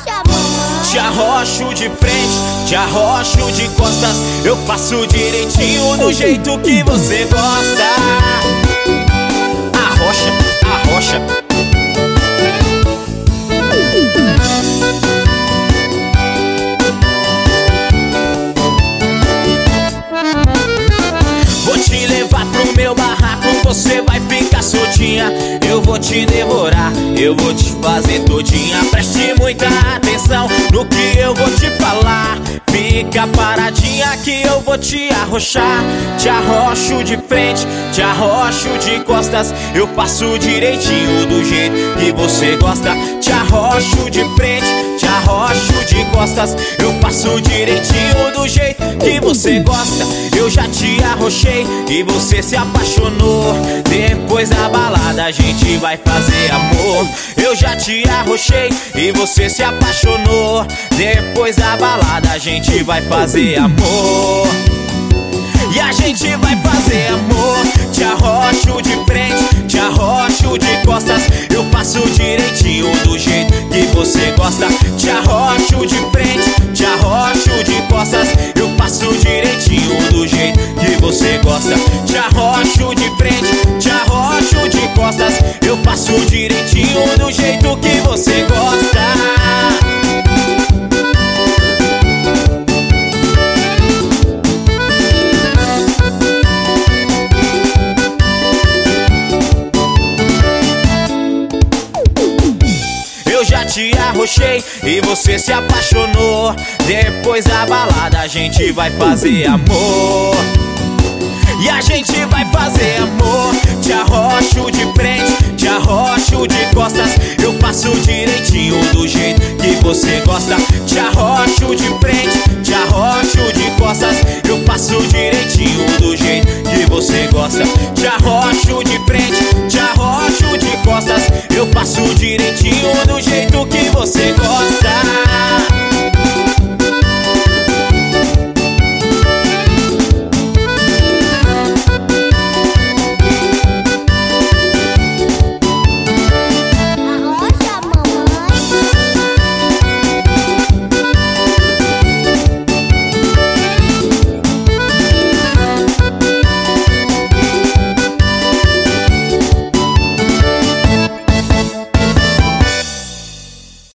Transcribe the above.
arrocha, mamãe. Te arrocho de frente, te arrocho de costas. Eu faço direitinho do jeito que você gosta. Arrocha, arrocha. Vou te levar pro meu barraco, você vai ficar soltinha. Eu vou te devorar, eu vou te fazer todinha. Preste muita atenção no que eu vou te falar. Fica paradinha que eu vou te arrochar. Te arrocho de frente, te arrocho de costas. Eu faço direitinho do jeito que você gosta. Te arrocho de frente, te arrocho de costas. Eu faço direitinho do jeito que você gosta. Eu já te arrochei e você se apaixonou. Depois da balada a gente vai fazer amor. Eu já te arrochei e você se apaixonou. Depois da balada a gente vai fazer amor. E a gente vai fazer amor. Te arrocho de frente, te arrocho de costas. Eu faço direitinho do jeito que você gosta. Te arrocho de frente, te arrocho de costas. Eu faço direitinho do jeito que você gosta. Te arrocho de frente, te arrocho de costas. Eu faço direitinho do jeito que você gosta. Te arrochei e você se apaixonou. Depois da balada a gente vai fazer amor. E a gente vai fazer amor. Te arrocho de frente, te arrocho de costas. Eu faço direitinho do jeito que você gosta. Te arrocho de frente, te arrocho de costas. Eu faço direitinho do jeito que você gosta. Te arrocho de frente, te arrocho de costas. Eu faço direitinho do jeito que você gosta.